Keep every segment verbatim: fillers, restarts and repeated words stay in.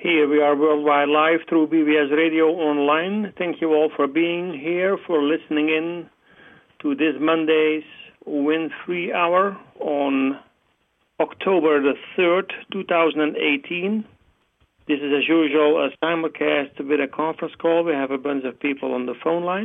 Here we are worldwide live through B B S Radio Online. Thank you all for being here, for listening in to this Monday's Win-Free Hour on October the third, two thousand eighteen. This is, as usual, a simulcast with a conference call. We have a bunch of people on the phone line.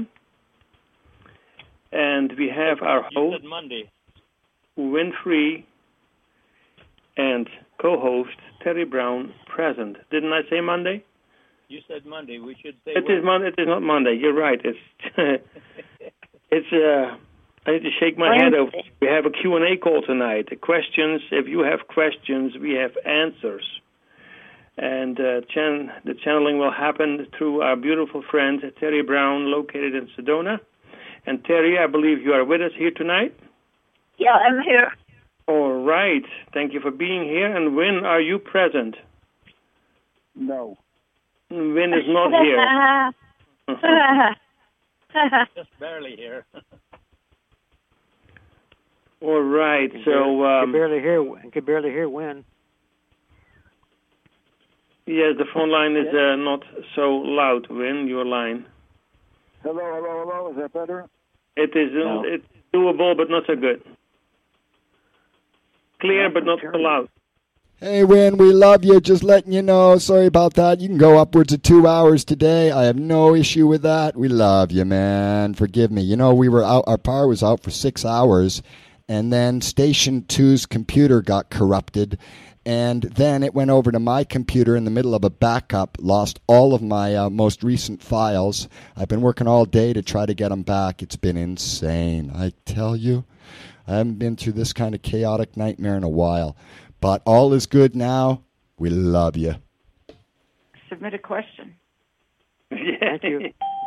And we have our host, Monday. Win-Free, and co-host Terry Brown present. Didn't I say Monday? You said Monday. We should say It when. is Monday. It is not Monday. You're right. It's it's. Uh, I need to shake my head over. We have a Q and A call tonight. The questions. If you have questions, we have answers. And uh, chan- the channeling will happen through our beautiful friend Terry Brown, located in Sedona. And Terry, I believe you are with us here tonight. Yeah, I'm here. All right. Thank you for being here. And Win, are you present? No. Win is not here. Just barely here. All right. So um, can barely hear. Can barely hear Win. Yes, the phone line is uh, not so loud. Win, your line. Hello, hello, hello. Is that better? It is. Uh, No. It's doable, but not so good. Clear, but not so loud. Hey, Win, we love you. Just letting you know. Sorry about that. You can go upwards of two hours today. I have no issue with that. We love you, man. Forgive me. You know, we were out. Our power was out for six hours, and then Station two's computer got corrupted, and then it went over to my computer in the middle of a backup, lost all of my uh, most recent files. I've been working all day to try to get them back. It's been insane. I tell you. I haven't been through this kind of chaotic nightmare in a while. But all is good now. We love you. Submit a question. Yeah. Thank you.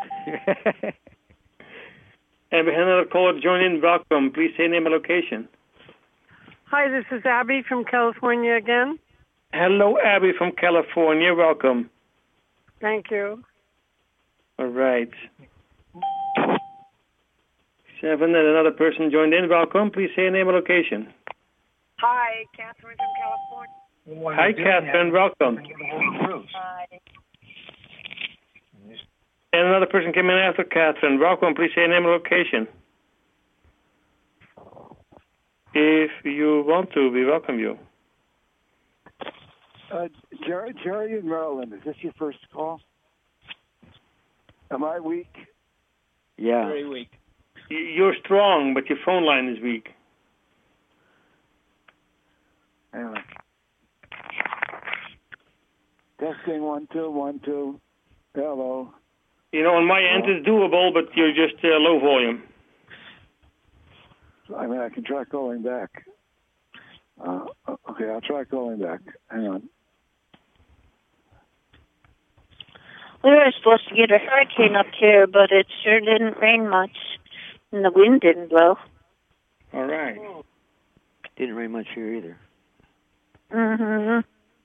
And we have another caller join in. Welcome. Please say name and location. Hi, this is Abby from California again. Hello, Abby from California. Welcome. Thank you. All right. Seven and another person joined in. Welcome. Please say name and location. Hi, Catherine from California. Hi, Catherine. Welcome. Hi. And another person came in after Catherine. Welcome. Please say name and location. If you want to, we welcome you. Uh, Jerry, Jerry in Maryland, is this your first call? Am I weak? Yeah. Very weak. You're strong, but your phone line is weak. Anyway. Testing one, two, one, two. Hello. You know, on my end it's doable, but you're just uh, low volume. I mean, I can try calling back. Uh, okay, I'll try calling back. Hang on. We were supposed to get a hurricane up here, but it sure didn't rain much, and the wind didn't blow. All right. Didn't rain much here either. Mm-hmm.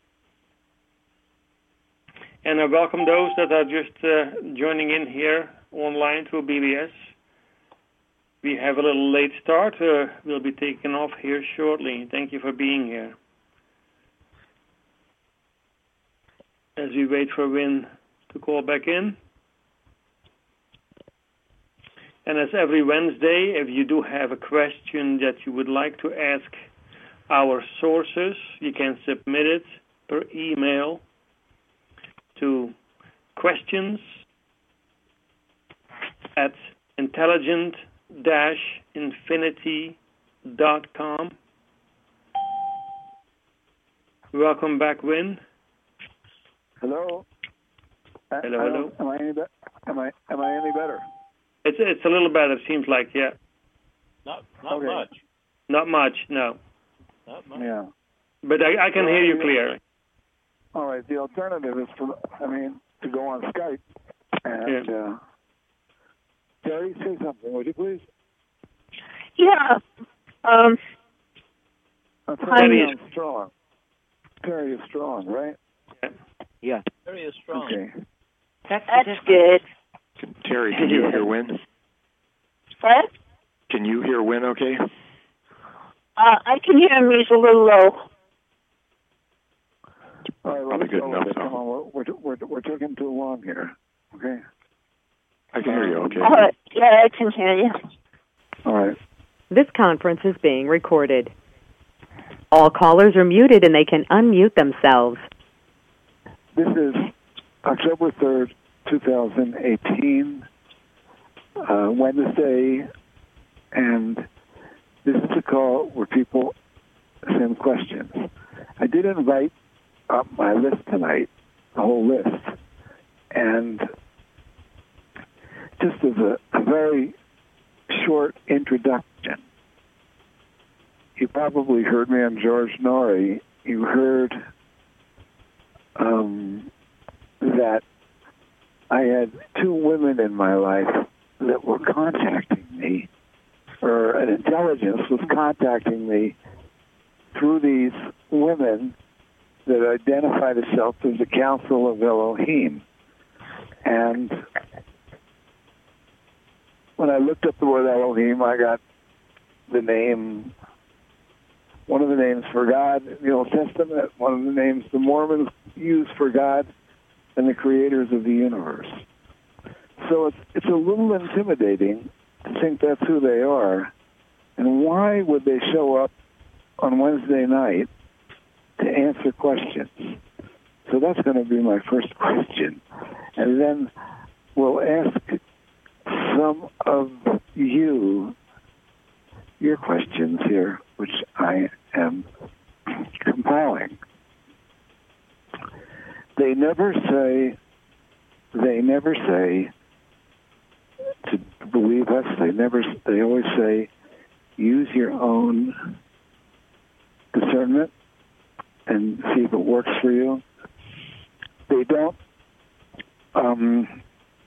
And I welcome those that are just uh, joining in here online through B B S. We have a little late start. Uh, we'll be taking off here shortly. Thank you for being here. As we wait for Win to call back in. And as every Wednesday, if you do have a question that you would like to ask our sources, you can submit it per email to questions at intelligent dash infinity dot com. Welcome back, Win. Hello. Hello, hello. Am I any be- Am I am I any better? It's it's a little better. Seems like, yeah. Not not Okay. much. Not much, no. Not much. Yeah. But I, I can hear you clearly. All right. The alternative is for, I mean, to go on Skype and, Yeah. uh, Terry, say something, would you please? Yeah. Um. Uh, Hi. Terry is strong. Terry is strong, right? Yeah. Very strong. Okay. That's good. Terry, can you hear Win? What? Can you hear Win okay? Uh, I can hear him. He's a little low. All right, well, Probably let's good go enough, with it. though. Come on, we're, we're, we're, we're taking too long here. Okay? I can hear you, okay? All right. Yeah, I can hear you. All right. This conference is being recorded. All callers are muted and they can unmute themselves. This is October third, twenty eighteen, uh, Wednesday, and this is a call where people send questions. I did invite up my list tonight, the whole list, and just as a, a very short introduction, you probably heard me on George Norrie. You heard um, that I had two women in my life that were contacting me, or an intelligence was contacting me through these women that identified itself as the Council of Elohim. And when I looked up the word Elohim, I got the name, one of the names for God in the Old Testament, one of the names the Mormons use for God, and the creators of the universe. So it's, it's a little intimidating to think that's who they are. And why would they show up on Wednesday night to answer questions? So that's going to be my first question. And then we'll ask some of you your questions here, which I am compiling. They never say, they never say to believe us. They never, they always say, use your own discernment and see if it works for you. They don't, um,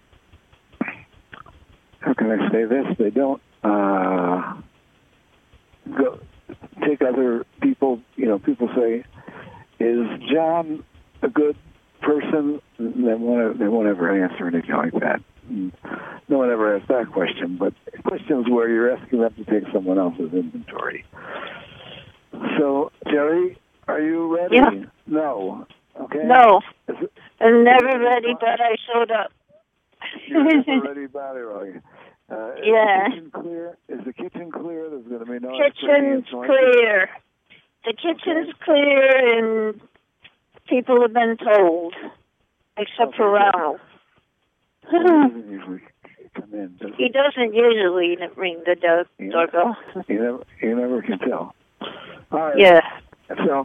how can I say this? They don't uh, go take other people, you know, people say, is John a good person? They won't, they won't ever answer anything like that. No one ever asked that question, but questions where you're asking them to take someone else's inventory. So, Jerry, are you ready? Yeah. No. Okay. No. Is it, I'm never ready, but I showed up. you're never ready, body rolling. Uh, is Yeah. the kitchen clear? Is the kitchen clear? There's going to be no Kitchen's clear. The kitchen's clear, and people have been told, except for Ronald. He doesn't usually come in, does he? He doesn't usually ring the do- Yeah. doorbell. You never, you never can tell. All right. Yeah. So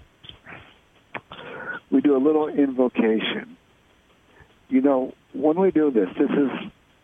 we do a little invocation. You know, when we do this, this is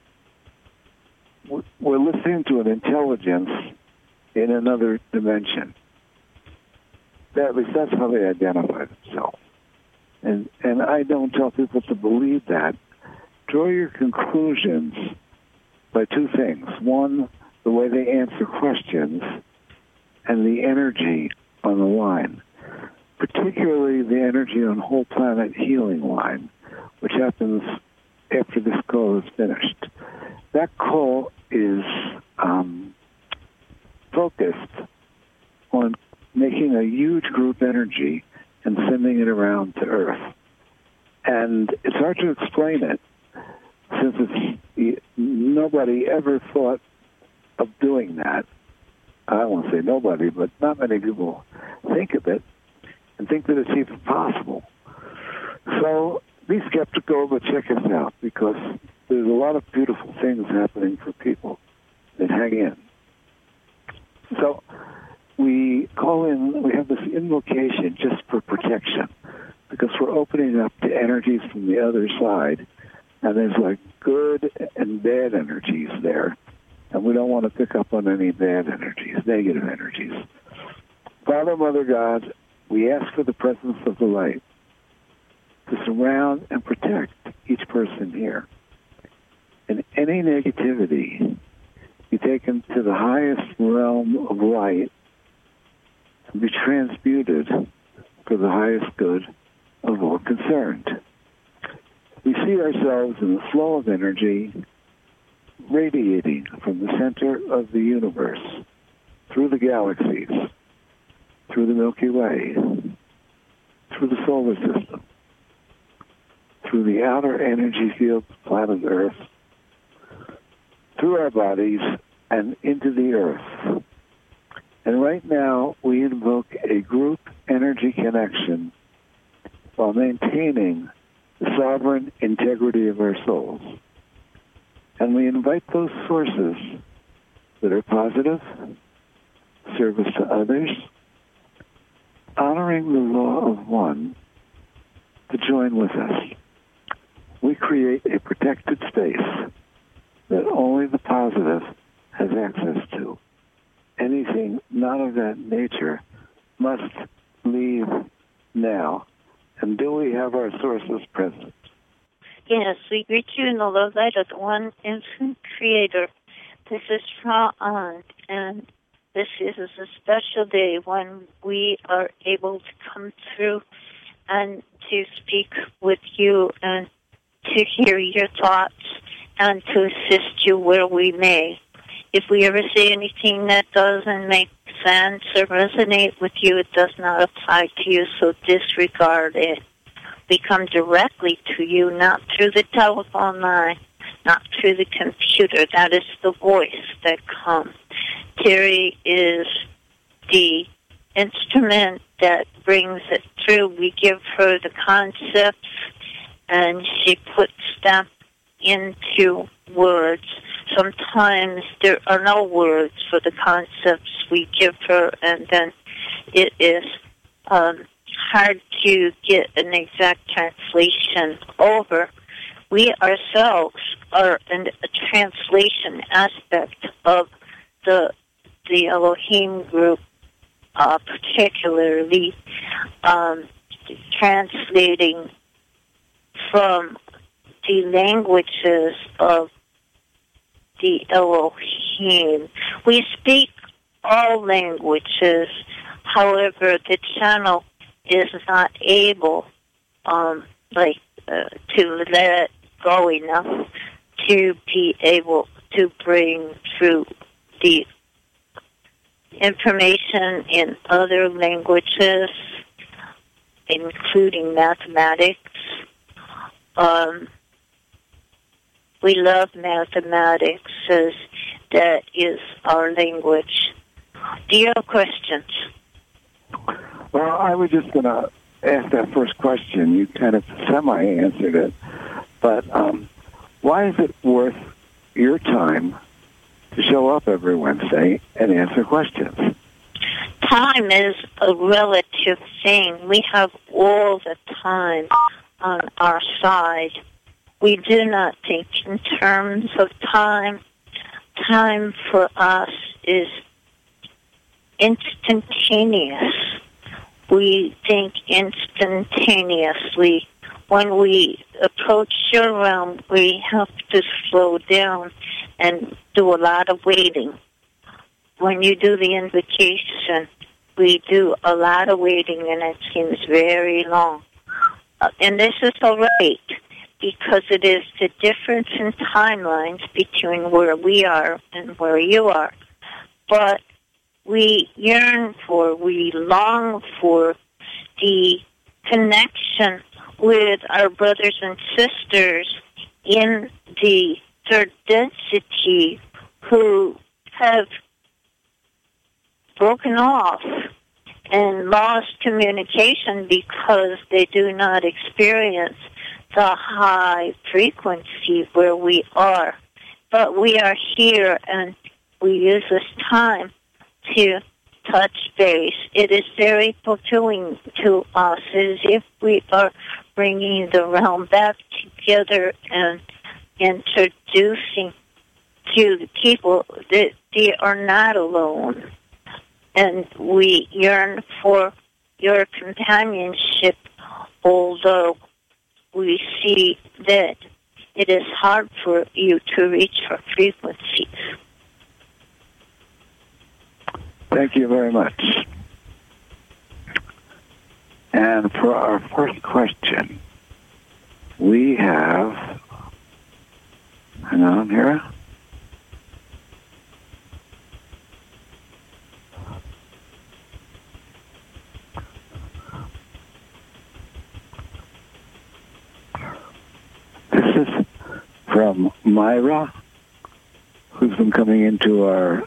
we're listening to an intelligence in another dimension. At least that's how they identify themselves. And and I don't tell people to believe that. Draw your conclusions by two things. One, the way they answer questions, and the energy on the line, particularly the energy on Whole Planet Healing line, which happens after this call is finished. That call is um, focused on making a huge group energy and sending it around to Earth. And it's hard to explain it, since it's, nobody ever thought of doing that. I won't say nobody, but not many people think of it and think that it's even possible. So be skeptical, but check us out, because there's a lot of beautiful things happening for people that hang in. So we call in, we have this invocation just for protection, because we're opening up to energies from the other side, and there's like good and bad energies there, and we don't want to pick up on any bad energies, negative energies. Father, Mother, God, we ask for the presence of the light to surround and protect each person here. And any negativity be taken to the highest realm of light and be transmuted for the highest good of all concerned. We see ourselves in the flow of energy radiating from the center of the universe, through the galaxies, through the Milky Way, through the solar system, through the outer energy field of planet Earth, through our bodies, and into the Earth. And right now, we invoke a group energy connection while maintaining the sovereign integrity of our souls. And we invite those sources that are positive, service to others, honoring the law of one, to join with us. We create a protected space that only the positive has access to. Anything not of that nature must leave now. And do we have our sources present? Yes, we greet you in the love light of the one infinite creator. This is Fra On, and this is a special day when we are able to come through and to speak with you and to hear your thoughts and to assist you where we may. If we ever say anything that doesn't make sense or resonate with you, it does not apply to you, so disregard it. We come directly to you, not through the telephone line, not through the computer. That is the voice that comes. Terry is the instrument that brings it through. We give her the concepts, and she puts them into words. Sometimes there are no words for the concepts we give her, and then it is um, hard to get an exact translation over. We ourselves are in a translation aspect of the the Elohim group, uh, particularly um, translating from the languages of the Elohim. We speak all languages, however, the channel is not able, um, like, uh, to let go enough to be able to bring through the information in other languages, including mathematics. Um, we love mathematics, as that is our language. Do you have questions? Well, I was just going to ask that first question. You kind of semi-answered it. But um, why is it worth your time to show up every Wednesday and answer questions? Time is a relative thing. We have all the time on our side. We do not think in terms of time. Time for us is instantaneous. We think instantaneously. When we approach your realm, we have to slow down and do a lot of waiting. When you do the invocation, we do a lot of waiting, and it seems very long. Uh, and this is all right, because it is the difference in timelines between where we are and where you are. But we yearn for, we long for the connection with our brothers and sisters in the third density who have broken off and lost communication because they do not experience the high frequency where we are. But we are here, and we use this time to touch base. It is very fulfilling to us, as if we are bringing the realm back together and introducing to the people that they are not alone. And we yearn for your companionship, although we see that it is hard for you to reach our frequencies. Thank you very much. And for our first question, we have, hang on here. is from Myra, who's been coming into our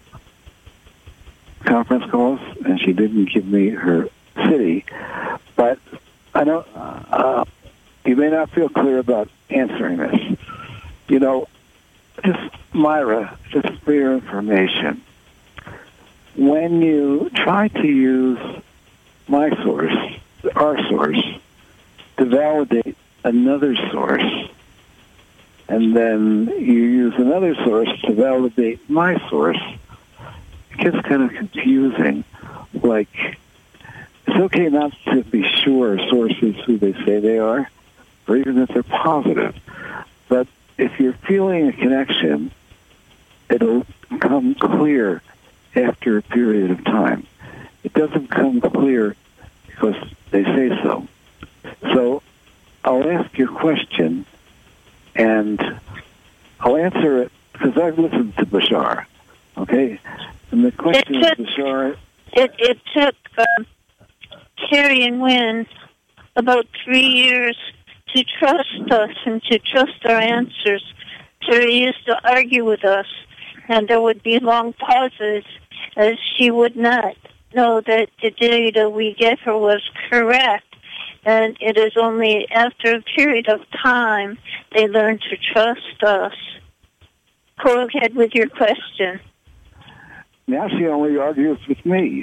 conference calls, and she didn't give me her city. But I don't. Uh, you may not feel clear about answering this. You know, just Myra, just for your information, when you try to use my source, our source, to validate another source, and then you use another source to validate my source, it gets kind of confusing. Like, it's okay not to be sure sources who they say they are, or even that they're positive. But if you're feeling a connection, it'll come clear after a period of time. It doesn't come clear because they say so. So I'll ask your question, and I'll answer it because I've listened to Bashar, okay? And the question it took, is, Bashar... It, it took um, Terry and Wynn about three years to trust us and to trust our answers. Terry used to argue with us, and there would be long pauses as she would not know that the data we gave her was correct. And it is only after a period of time they learned to trust us. Go ahead with your question. Now she only argues with me.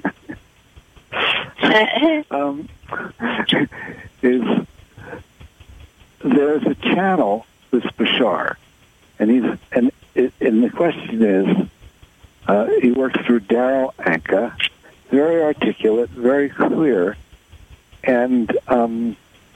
um, is there's a channel with Bashar, and he's and and the question is, uh, he works through Daryl Anka, very articulate, very clear, and um,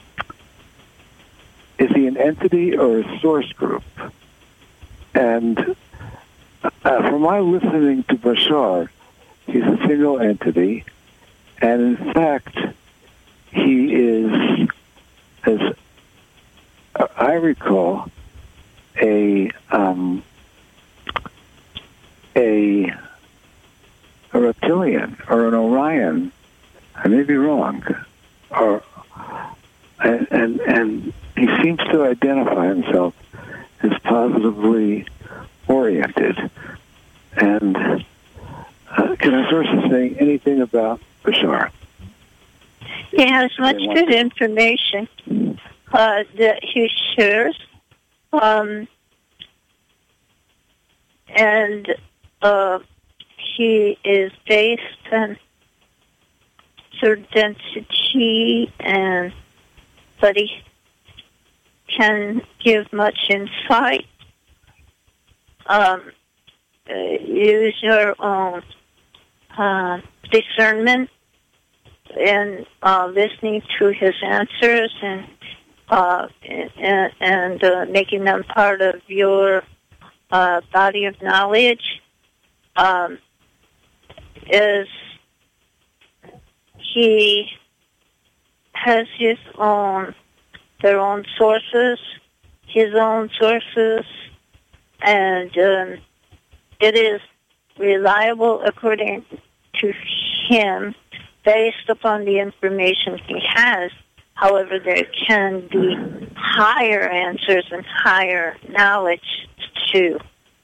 is he an entity or a source group? And uh, from my listening to Bashar, he's a single entity, and in fact, he is, as I recall, a um, a a reptilian or an Orion. I may be wrong, or and and, and he seems to identify himself as positively oriented. And uh, can our sources say anything about Bashar? He has much good information uh, that he shares. Um, and uh, he is based on third density, and but he can give much insight. Um, uh, use your own uh, discernment in uh, listening to his answers and uh, and, and uh, making them part of your uh, body of knowledge. Um, is he has his own, their own sources, his own sources, and um, it is reliable according to him based upon the information he has. However, there can be higher answers and higher knowledge too.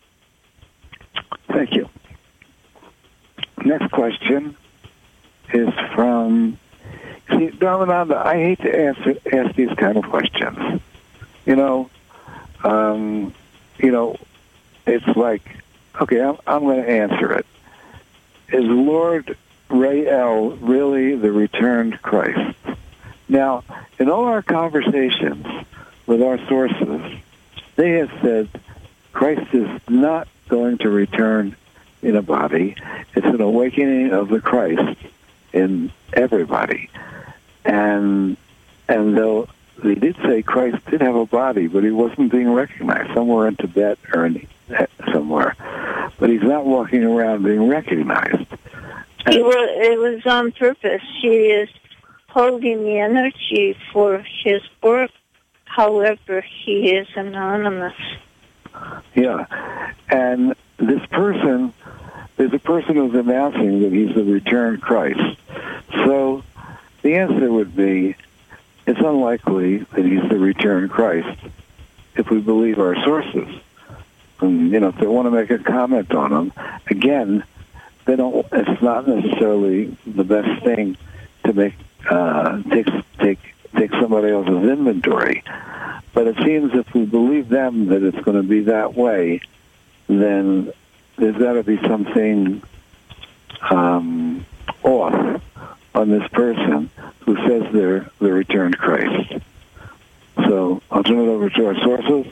Thank you. Next question is from, see, Dharmananda, I hate to answer, ask these kind of questions. You know, um, you know, it's like, okay, I'm, I'm going to answer it. Is Lord Rael really the returned Christ? Now, in all our conversations with our sources, they have said Christ is not going to return in a body. It's an awakening of the Christ in everybody. And and though they did say Christ did have a body, but he wasn't being recognized somewhere in Tibet or in, somewhere. But he's not walking around being recognized. And it was, it was on purpose. He is holding the energy for his work. However, he is anonymous. Yeah. And this person, there's a person who's announcing that he's the returned Christ. So the answer would be, it's unlikely that he's the returned Christ. if we believe our sources. And, you know, if they want to make a comment on them, again, they don't. It's not necessarily the best thing to make uh, take take take somebody else's inventory. But it seems if we believe them that it's going to be that way, then there's got to be something um, off on this person who says they're the returned Christ. So I'll turn it over to our sources.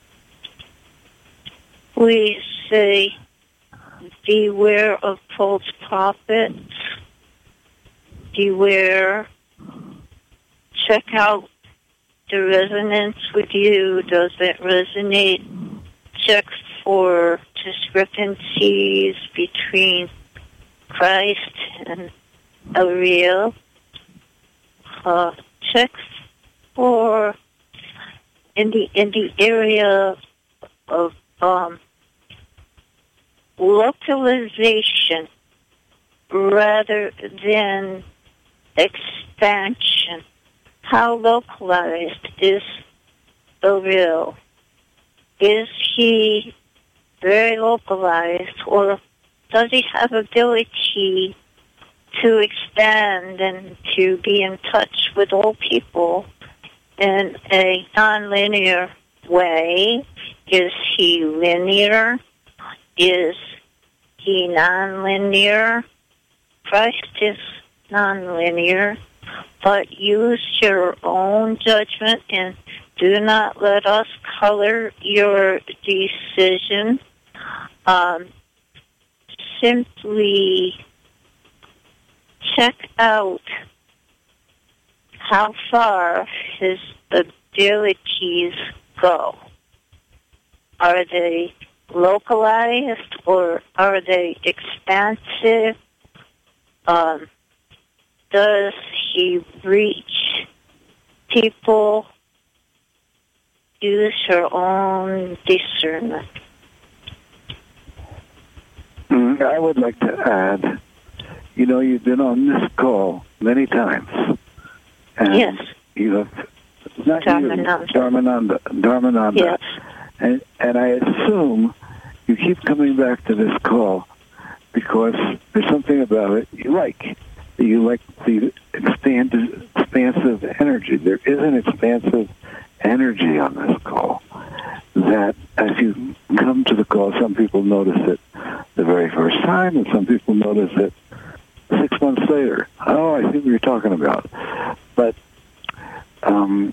We say, beware of false prophets. Beware. Check out the resonance with you. Does it resonate? Check for discrepancies between Christ and Ariel. Uh, check for in the in the area of um, localization rather than expansion. How localized is Ariel? Is he very localized, or does he have ability to expand and to be in touch with all people in a nonlinear way? Is he linear? Is he nonlinear? Christ is nonlinear, but use your own judgment and do not let us color your decision. Um, simply check out how far his abilities go. Are they localized or are they expansive? Um, does he reach people? Use your own discernment. Mm, I would like to add, you know, you've been on this call many times. And yes. You have, not Dharmananda. you, Dharmananda. Dharmananda. Yes. And, and I assume you keep coming back to this call because there's something about it you like. You like the expanded, expansive energy. There is an expansive energy on this call that as you come to the call, some people notice it the very first time, and some people notice it six months later. Oh, I see what you're talking about. But um,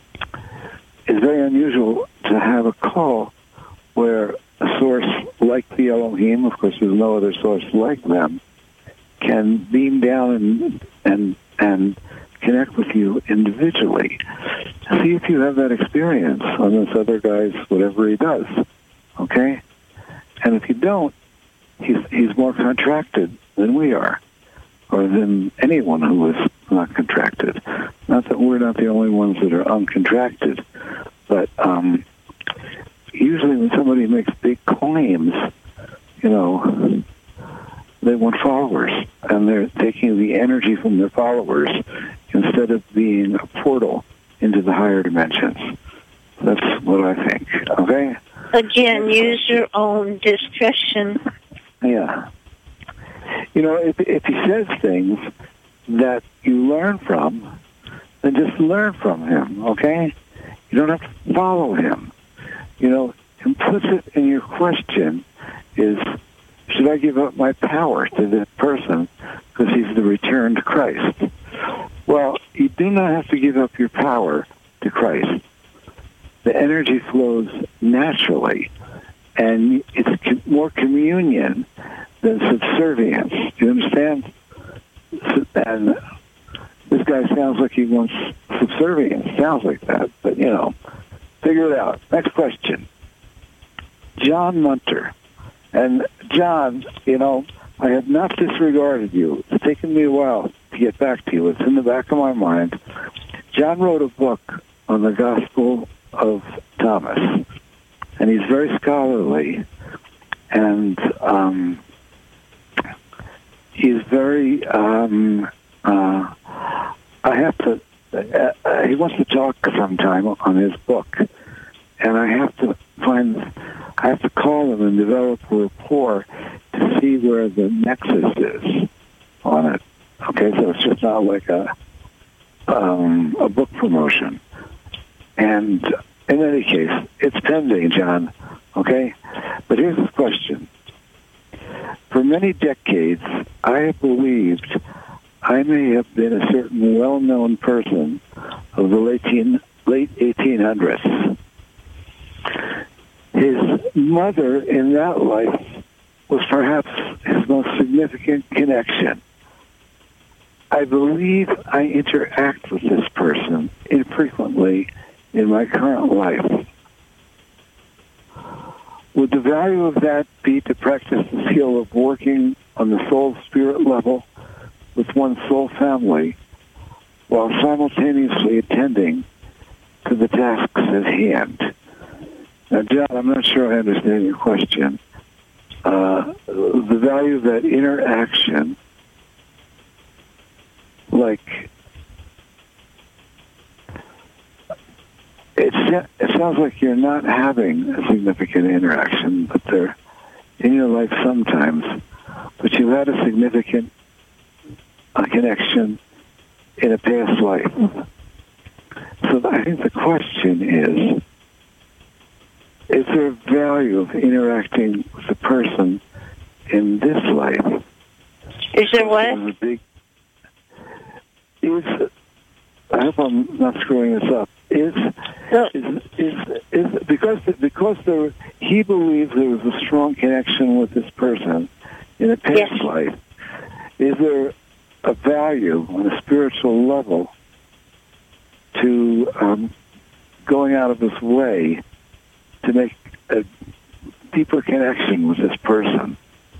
it's very unusual to have a call where a source like the Elohim, of course there's no other source like them, can beam down and and and connect with you individually. See if you have that experience on this other guy's whatever he does. Okay? And if you don't, he's he's more contracted than we are, or than anyone who is not contracted. Not that we're not the only ones that are uncontracted, but um, usually when somebody makes big claims, you know, they want followers, and they're taking the energy from their followers instead of being a portal into the higher dimensions. That's what I think, okay? Again, use your own discretion. Yeah. You know, if, if he says things that you learn from, then just learn from him, okay? You don't have to follow him. You know, implicit in your question is, should I give up my power to this person because he's the returned Christ? Well, you do not have to give up your power to Christ. The energy flows naturally, and it's more communion than subservience. Do you understand? And this guy sounds like he wants subservience. Sounds like that, but, you know, figure it out. Next question. John Munter. And, John, you know, I have not disregarded you. It's taken me a while to get back to you. It's in the back of my mind. John wrote a book on the Gospel of Thomas, and he's very scholarly, and um, he's very, um, uh, I have to, uh, he wants to talk sometime on his book, and I have to find, I have to call them and develop a rapport to see where the nexus is on it. Okay, so it's just not like a um, a book promotion. And in any case, it's pending, John. Okay, but here's the question. For many decades, I have believed I may have been a certain well-known person of the late, late eighteen hundreds. His mother in that life was perhaps his most significant connection. I believe I interact with this person infrequently in my current life. Would the value of that be to practice the skill of working on the soul spirit level with one's soul family while simultaneously attending to the tasks at hand? Now, John, I'm not sure I understand your question. Uh, the value of that interaction, like, it, it sounds like you're not having a significant interaction, but they're in your life sometimes. But you had a significant uh, connection in a past life. So I think the question is, is there a value of interacting with the person in this life? Is there what? Is, big, is I hope I'm not screwing this up. Is no. is, is is because because there he believes there was a strong connection with this person in a past yes. life. Is there a value on a spiritual level to um, going out of his way to make a deeper connection with this person?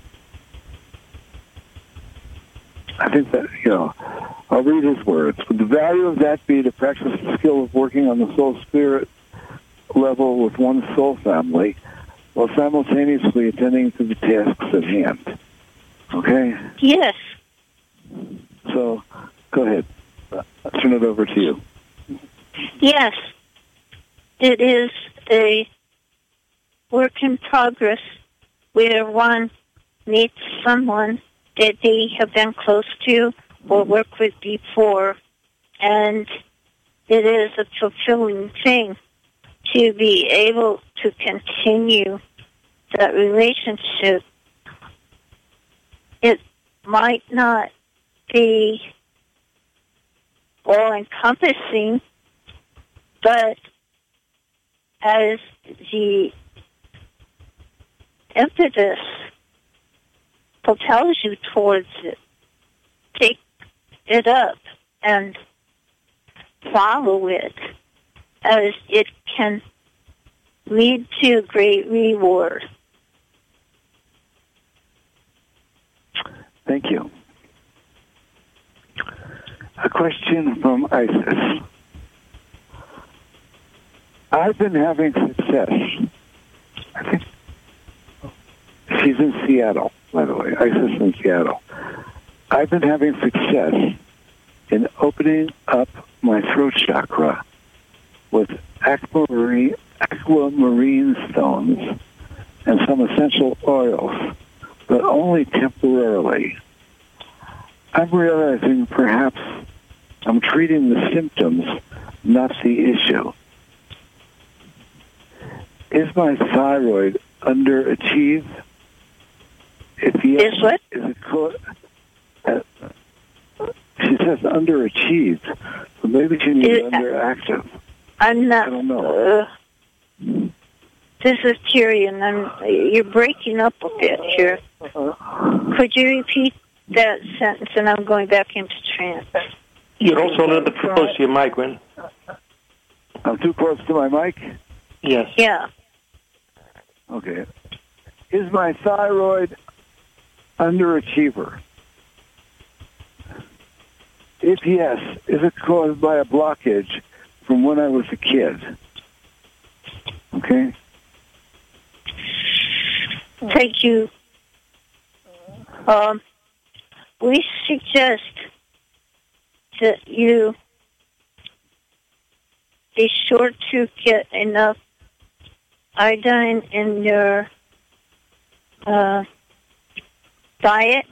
I think that, you know, I'll read his words. Would the value of that be to practice the skill of working on the soul spirit level with one's soul family while simultaneously attending to the tasks at hand? Okay? Yes. So, go ahead. I'll turn it over to you. Yes. It is a work in progress where one meets someone that they have been close to or worked with before, and it is a fulfilling thing to be able to continue that relationship. It might not be all-encompassing, but as the impetus propels you towards it, take it up and follow it, as it can lead to great reward. Thank you. A question from Isis. I've been having success. I think she's in Seattle, by the way. Isis in Seattle. I've been having success in opening up my throat chakra with aquamarine, aquamarine stones and some essential oils, but only temporarily. I'm realizing perhaps I'm treating the symptoms, not the issue. Is my thyroid underachieved? If yes, is what? Is it co- uh, she says underachieved, so maybe she needs It, underactive. I'm not. I don't know. Uh, this is Tyrion. I'm. You're breaking up a bit here. Could you repeat that sentence? And I'm going back into trance. You're also a little bit close to your mic, Gwen. I'm too close to my mic? Yes. Yeah. Okay. Is my thyroid underachiever? If yes, is it caused by a blockage from when I was a kid? Okay? Thank you. Um, we suggest that you be sure to get enough iodine in your uh, diet.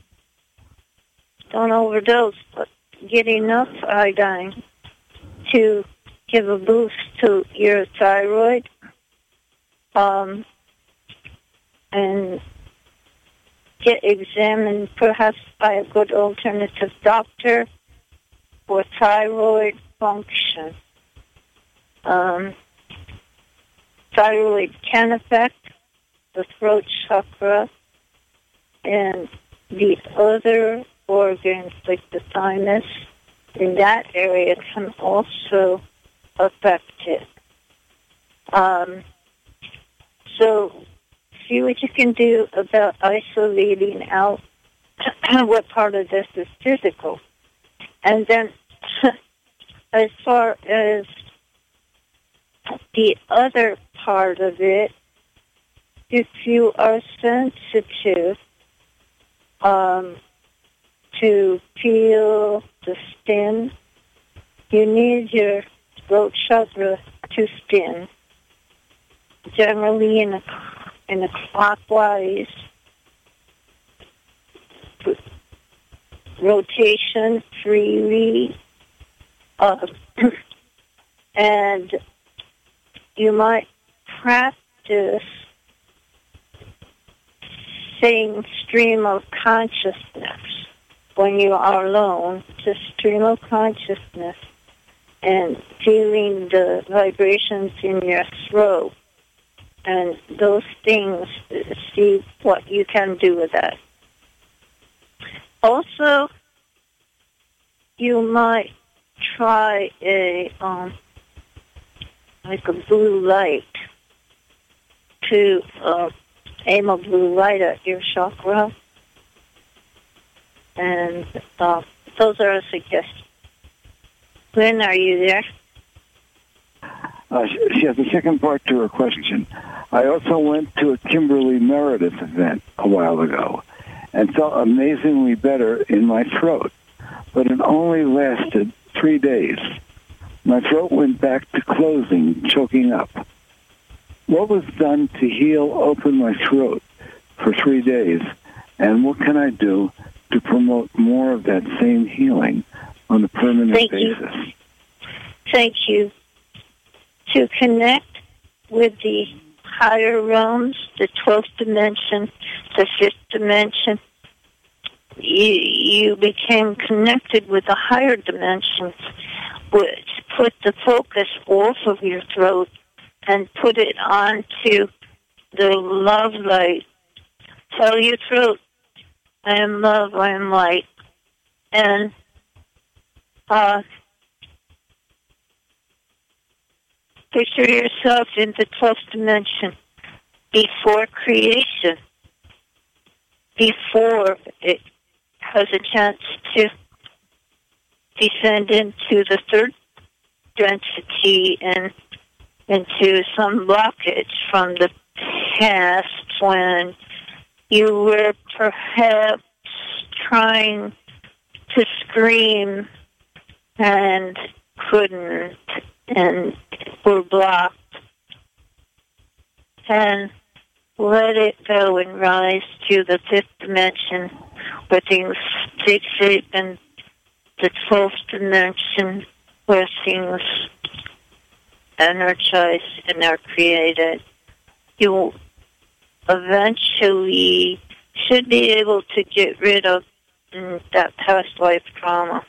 Don't overdose, but get enough iodine to give a boost to your thyroid. Um, and get examined perhaps by a good alternative doctor for thyroid function. Um, thyroid can affect the throat chakra and the other organs like the thymus in that area can also affect it. Um, so see what you can do about isolating out what part of this is physical. And then as far as the other part of it, if you are sensitive um, to feel the spin, you need your throat chakra to spin, generally in a, in a clockwise rotation freely. Uh, and you might practice saying stream of consciousness when you are alone, just stream of consciousness and feeling the vibrations in your throat and those things, see what you can do with that. Also, you might try a, um, like a blue light to uh, aim a blue light at your chakra. And uh, those are a suggestion. Lynn, are you there? Uh, she has a second part to her question. I also went to a Kimberly Meredith event a while ago and felt amazingly better in my throat, but it only lasted three days. My throat went back to closing, choking up. What was done to heal open my throat for three days, and what can I do to promote more of that same healing on a permanent Thank basis? You. Thank you. To connect with the higher realms, the twelfth dimension, the fifth dimension, you, you became connected with the higher dimensions, which put the focus off of your throat and put it onto the love light. Tell your throat, I am love, I am light. And uh, picture yourself in the twelfth dimension before creation, before it has a chance to descend into the third density and into some blockage from the past when you were perhaps trying to scream and couldn't and were blocked. And let it go and rise to the fifth dimension where things take shape, and the twelfth dimension where things energize and are created. You eventually should be able to get rid of mm, that past life trauma.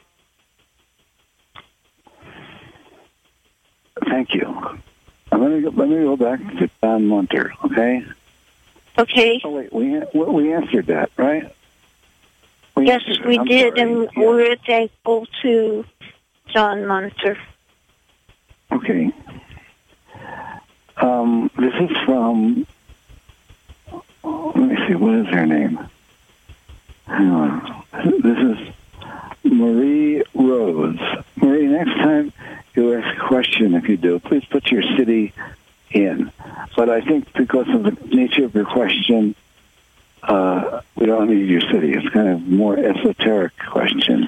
Thank you. I'm gonna go, let me go back to Don Munter, okay? Okay. Oh, wait, we we answered that, right? We yes, we I'm did, sorry. and yeah. we're thankful to John Munter. Okay. Um, this is from, let me see, what is her name? Hang on. This is Marie Rhodes. Marie, next time you ask a question, if you do, please put your city in. But I think because of the nature of your question, uh, we don't need your city. It's kind of more esoteric question.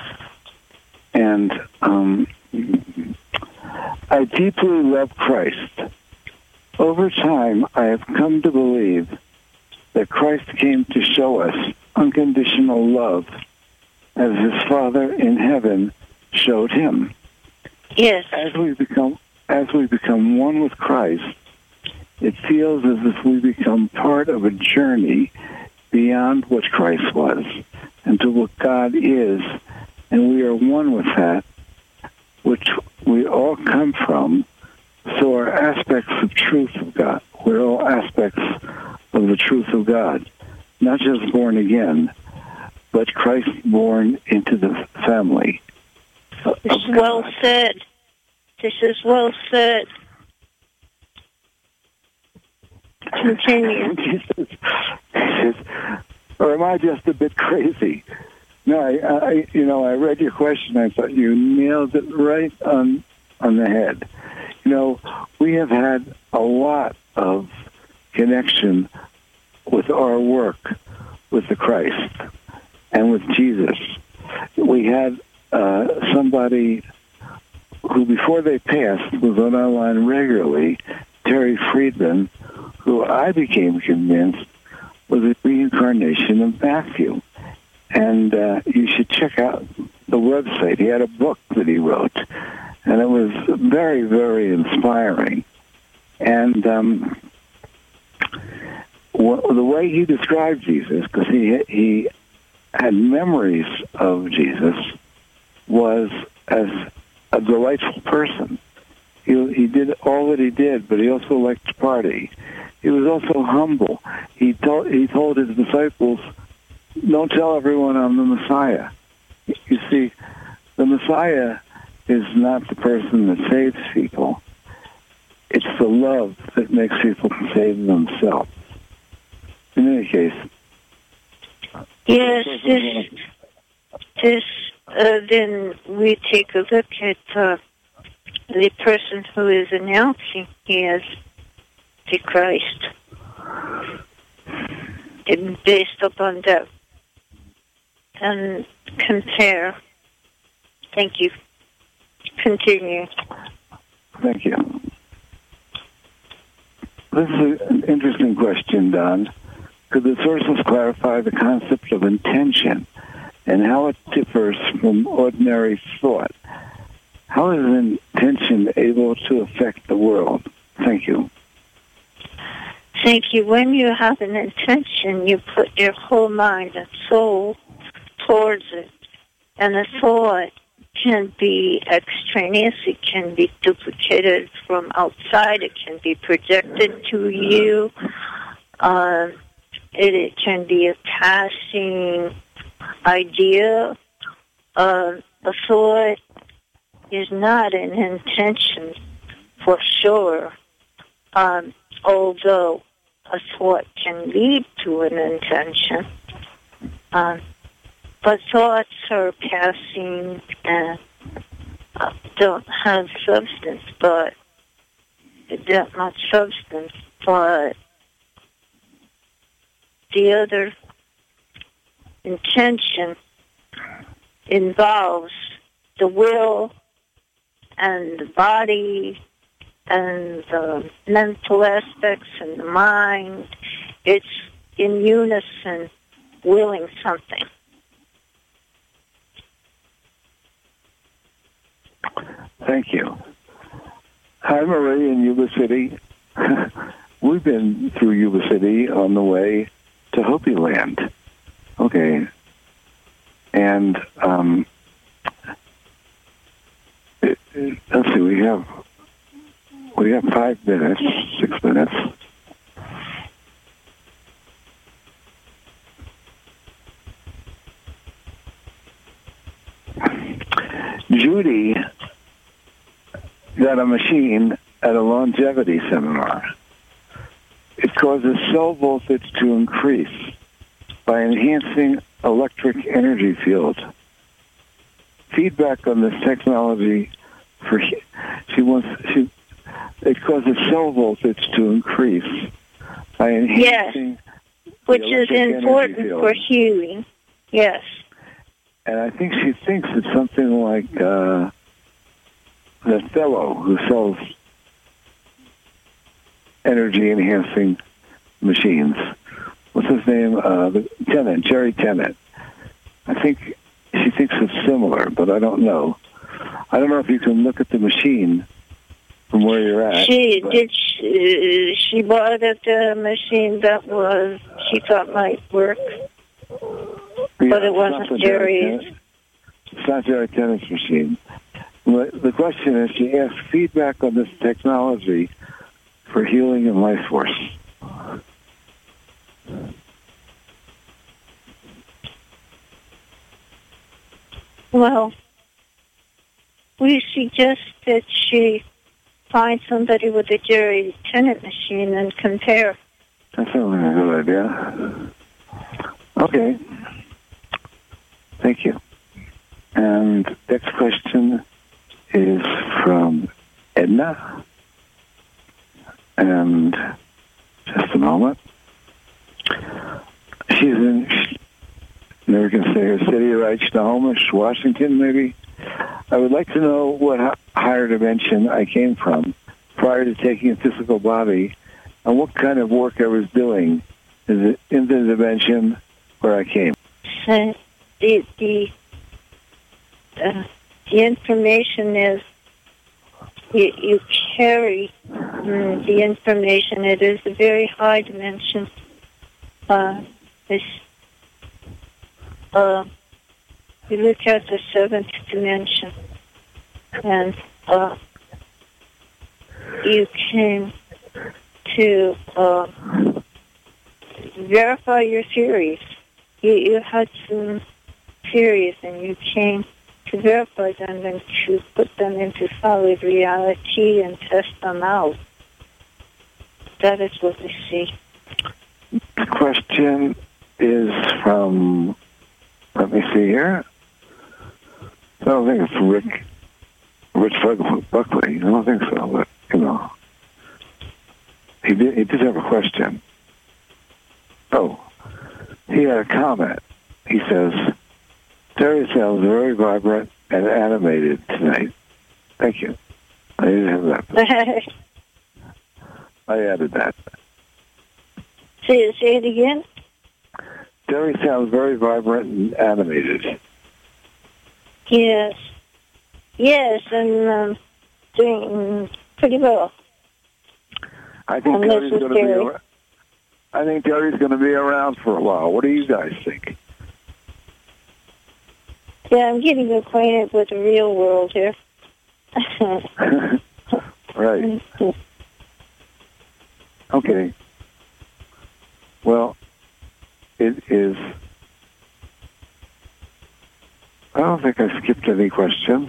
And um, I deeply love Christ, Over time, I have come to believe that Christ came to show us unconditional love as his Father in heaven showed him. Yes. As we become as we become one with Christ, it feels as if we become part of a journey beyond what Christ was and to what God is, and we are one with that, which we all come from. So our aspects of truth of God, we're all aspects of the truth of God, not just born again, but Christ born into the family. This is well said. This is well said. Continue. Or am I just a bit crazy? No, I, I, you know, I read your question. I thought you nailed it right on on the head. You know, we have had a lot of connection with our work with the Christ and with Jesus. We had uh, somebody who, before they passed, was on our line regularly, Terry Friedman, who I became convinced was a reincarnation of Matthew. And uh, you should check out the website. He had a book that he wrote, and it was very, very inspiring. And um, w- the way he described Jesus, because he he had memories of Jesus, was as a delightful person. He, he did all that he did, but he also liked to party. He was also humble. He told he told his disciples, "Don't tell everyone I'm the Messiah." You see, the Messiah is not the person that saves people. It's the love that makes people save themselves. In any case. Yes, this, this uh, then we take a look at uh, the person who is announcing he is the Christ. And based upon that, and compare. Thank you. Continue. Thank you. This is an interesting question, Don. Could the sources clarify the concept of intention and how it differs from ordinary thought? How is intention able to affect the world? Thank you. Thank you. When you have an intention, you put your whole mind and soul towards it. And a thought can be extraneous. It can be duplicated from outside. It can be projected to you. Uh, it, it can be a passing idea. Uh, a thought is not an intention for sure, um, although a thought can lead to an intention. Um, but thoughts are passing and uh, don't have substance, but don't not substance, but the other intention involves the will and the body and the mental aspects and the mind. It's in unison, willing something. Thank you. Hi, Marie in Yuba City. We've been through Yuba City on the way to Hopi Land. Okay. And um, it, it, let's see, we have we have five minutes, six minutes. Judy got a machine at a longevity seminar. It causes cell voltage to increase by enhancing electric energy field. Feedback on this technology for she wants she it causes cell voltage to increase by enhancing yes, which is important for healing. Yes. And I think she thinks it's something like uh, that fellow who sells energy-enhancing machines. What's his name? Uh, the Tennant, Jerry Tennant. I think she thinks it's similar, but I don't know. I don't know if you can look at the machine from where you're at. She but. did. She, she bought a uh, machine that was she thought might work, Yeah, but it it's wasn't not the Jerry Jerry's. Tennant. It's not Jerry Tennant's machine. But the question is, she asked feedback on this technology for healing and life force. Well, we suggest that she find somebody with a Jerry Tennant machine and compare. That sounds like a good idea. Okay. Thank you. And next question is from Edna. And just a moment. She's in, never can say her city, right? Snohomish, Washington, maybe. I would like to know what higher dimension I came from prior to taking a physical body, and what kind of work I was doing in the, in the dimension where I came. Uh, the the uh, the information is you, you carry mm, the information. It is a very high dimension. Uh, it's, uh, you look at the seventh dimension, and uh, you came to uh, verify your theories. You, you had some theories, and you came to verify them and to put them into solid reality and test them out. That is what we see. The question is from, let me see here. I don't think it's Rick, Rich Buckley. I don't think so, but, you know. He did, he did have a question. Oh, he had a comment. He says, Terry sounds very vibrant and animated tonight. Thank you. I didn't have that. I added that. Say, say it again. Terry sounds very vibrant and animated. Yes. Yes, and um, doing pretty well. I think And Terry's this is going to be. Terry. ar- I think Terry's going to be around for a while. What do you guys think? Yeah, I'm getting acquainted with the real world here. Right. Okay. Well, it is. I don't think I skipped any questions.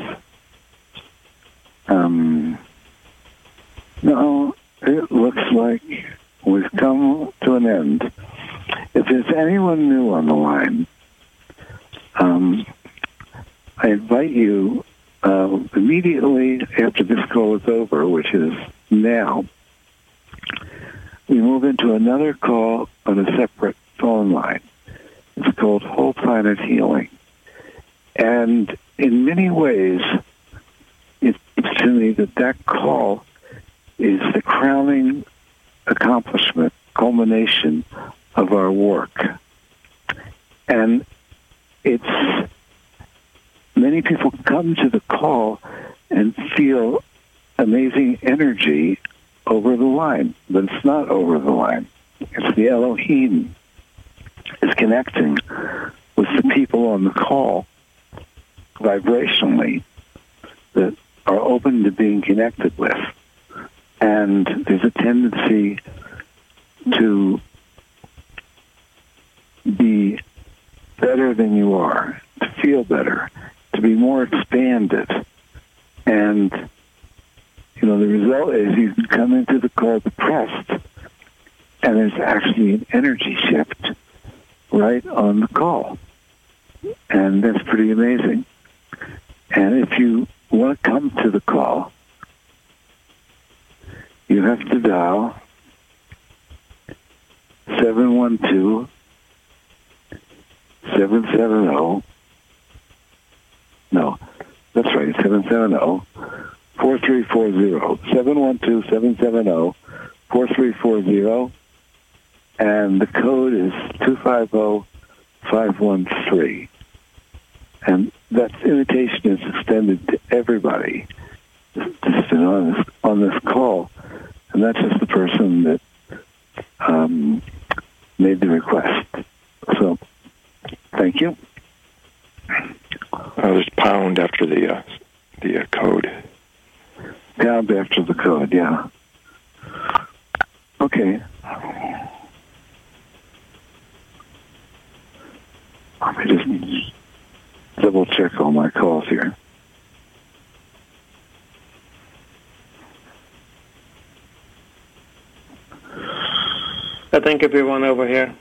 Um, no, it looks like we've come to an end. If there's anyone new on the line, um, I invite you uh, immediately after this call is over, which is now, we move into another call on a separate phone line. It's called Whole Planet Healing. And in many ways, it seems to me that that call is the crowning accomplishment, culmination of our work. And it's, many people come to the call and feel amazing energy over the line, but it's not over the line. It's the Elohim is connecting with the people on the call vibrationally that are open to being connected with. And there's a tendency to be better than you are, to feel better, to be more expanded. And, you know, the result is you can come into the call depressed, and there's actually an energy shift right on the call. And that's pretty amazing. And if you want to come to the call, you have to dial seven one two, seven seven zero. No, that's right, seven seven zero, four three four zero. seven one two, seven seven zero, four three four zero, and the code is two five zero five one three. And that invitation is extended to everybody just on this, on this call, and that's just the person that um, made the request. So, thank you. Uh, there's pound after the uh, the uh, code. Pound after the code, yeah. Okay. Let me just double check all my calls here. I thank everyone over here.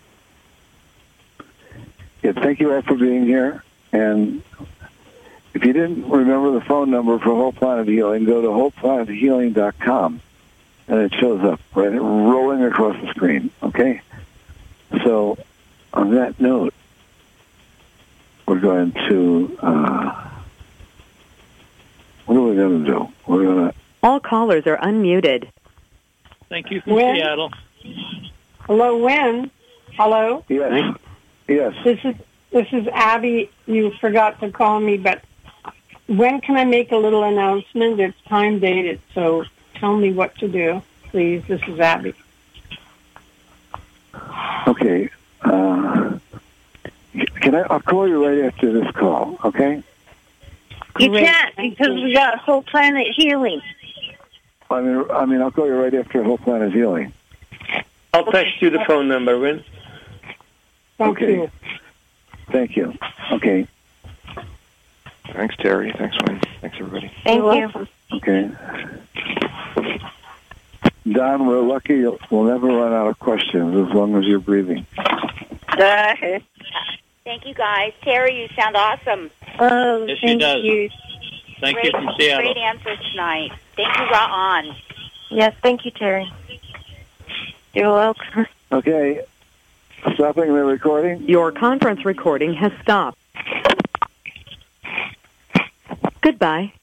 Yeah, thank you all for being here. And if you didn't remember the phone number for Whole Planet Healing, go to whole planet healing dot com, and it shows up right rolling across the screen. Okay? So, on that note, we're going to, uh, what are we going to do? We're going to... All callers are unmuted. Thank you from When? Seattle. Hello, Wen. Hello. Yes. Yes. This is this is Abby. You forgot to call me, but when can I make a little announcement? It's time dated, so tell me what to do, please. This is Abby. Okay. Uh, can I? I'll call you right after this call. Okay. You Great. can't because we got Whole Planet Healing. I mean, I mean, I'll call you right after Whole Planet Healing. I'll text you the phone number, Win. Thank Okay. you. Thank you. Okay. Thanks, Terry. Thanks, Wayne. Thanks, everybody. Thank You're you. welcome. Okay. Don, we're lucky we'll never run out of questions as long as you're breathing. Thank you, guys. Terry, you sound awesome. Oh, Yes, she thank does. you. Thank great, you from Seattle. Great answers tonight. Thank you, Ron. Yes, thank you, Terry. You're welcome. Okay. Stopping the recording. Your conference recording has stopped. Goodbye.